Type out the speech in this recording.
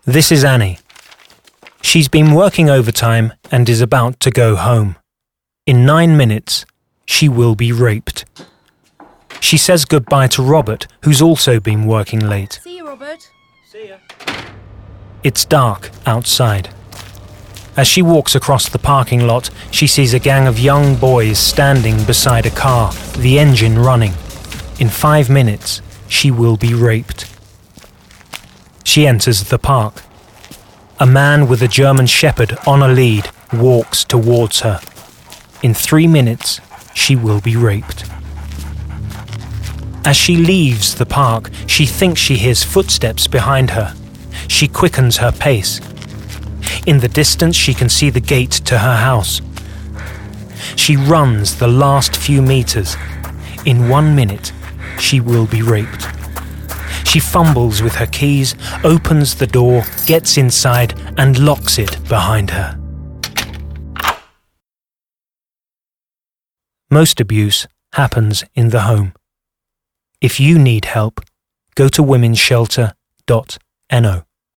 This is Annie. She's been working overtime and is about to go home. In 9 minutes, she will be raped. She says goodbye to Robert, who's also been working late. See you, Robert. See ya. It's dark outside. As she walks across the parking lot, she sees a gang of young boys standing beside a car, the engine running. In 5 minutes, she will be raped. She enters the park. A man with a German Shepherd on a lead walks towards her. In 3 minutes, she will be raped. As she leaves the park, she thinks she hears footsteps behind her. She quickens her pace. In the distance, she can see the gate to her house. She runs the last few meters. In 1 minute, she will be raped. She fumbles with her keys, opens the door, gets inside, and locks it behind her. Most abuse happens in the home. If you need help, go to womensshelter.no.